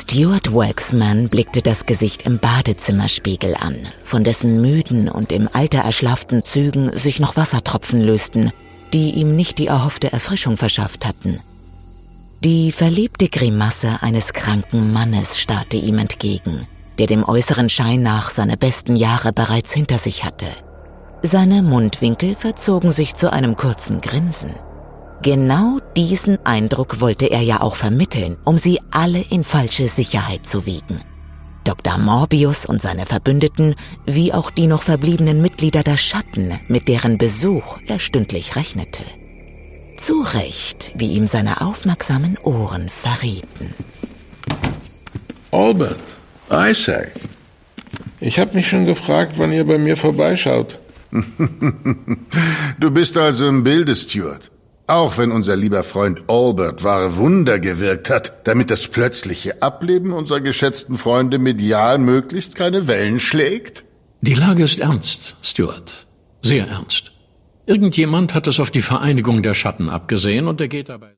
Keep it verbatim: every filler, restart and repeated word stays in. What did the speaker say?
Stuart Waxman blickte das Gesicht im Badezimmerspiegel an, von dessen müden und im Alter erschlafften Zügen sich noch Wassertropfen lösten, die ihm nicht die erhoffte Erfrischung verschafft hatten. Die verliebte Grimasse eines kranken Mannes starrte ihm entgegen, der dem äußeren Schein nach seine besten Jahre bereits hinter sich hatte. Seine Mundwinkel verzogen sich zu einem kurzen Grinsen. Genau diesen Eindruck wollte er ja auch vermitteln, um sie alle in falsche Sicherheit zu wiegen. Doktor Morbius und seine Verbündeten, wie auch die noch verbliebenen Mitglieder der Schatten, mit deren Besuch er stündlich rechnete. Zu Recht, wie ihm seine aufmerksamen Ohren verrieten. Albert, Isaac, ich habe mich schon gefragt, wann ihr bei mir vorbeischaut. Du bist also im Bilde, Stuart. Auch wenn unser lieber Freund Albert wahre Wunder gewirkt hat, damit das plötzliche Ableben unserer geschätzten Freunde medial möglichst keine Wellen schlägt? Die Lage ist ernst, Stuart. Sehr ernst. Irgendjemand hat es auf die Vereinigung der Schatten abgesehen und er geht dabei...